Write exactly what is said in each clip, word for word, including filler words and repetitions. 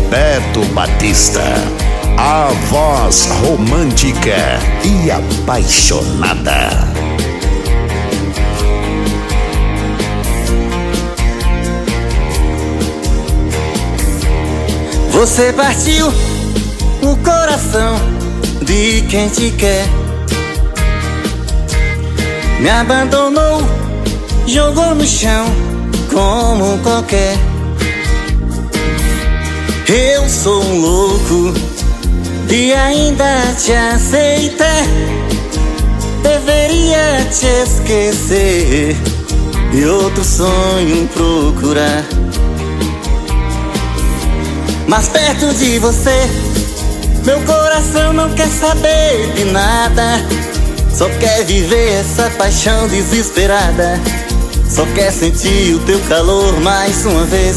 Beto Batista, a voz romântica e apaixonada. Você partiu o coração de quem te quer, me abandonou, jogou no chão como qualquer. Eu sou um louco de ainda te aceitar, deveria te esquecer e outro sonho procurar. Mas perto de você, meu coração não quer saber de nada, só quer viver essa paixão desesperada, só quer sentir o teu calor mais uma vez.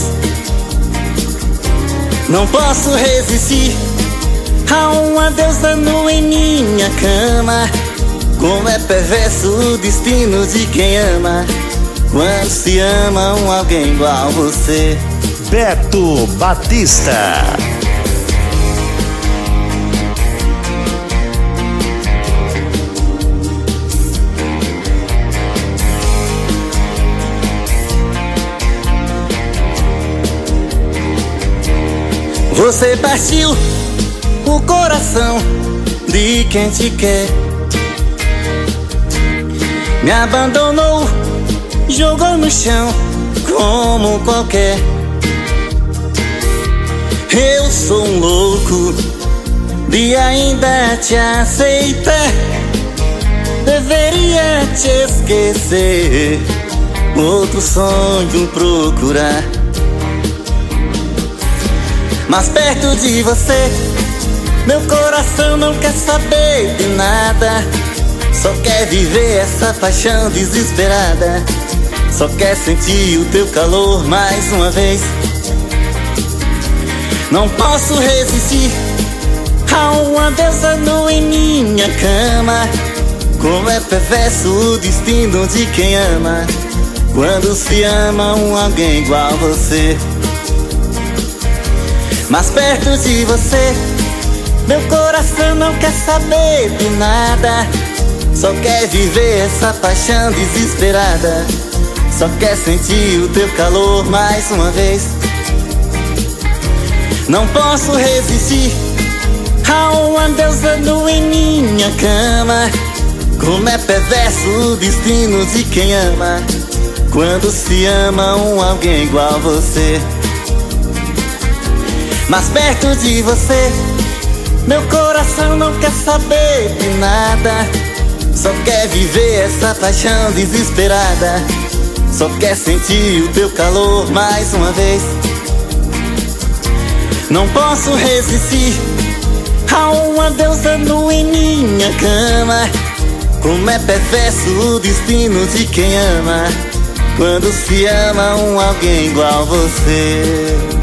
Não posso resistir a uma deusa nua em minha cama. Como é perverso o destino de quem ama, quando se ama um alguém igual você. Beto Batista. Você partiu o coração de quem te quer, me abandonou, jogou no chão como qualquer. Eu sou um louco de ainda te aceitar, deveria te esquecer, outro sonho procurar. Mas perto de você, meu coração não quer saber de nada, só quer viver essa paixão desesperada, só quer sentir o teu calor mais uma vez. Não posso resistir a uma deusa nua em minha cama. Como é perverso o destino de quem ama, quando se ama um alguém igual a você. Mas perto de você, meu coração não quer saber de nada, só quer viver essa paixão desesperada, só quer sentir o teu calor mais uma vez. Não posso resistir a uma deusa nua em minha cama. Como é perverso o destino de quem ama, quando se ama um alguém igual a você. Mas perto de você, meu coração não quer saber de nada, só quer viver essa paixão desesperada, só quer sentir o teu calor mais uma vez. Não posso resistir a uma deusa nua em minha cama. Como é perverso o destino de quem ama, quando se ama um alguém igual a você.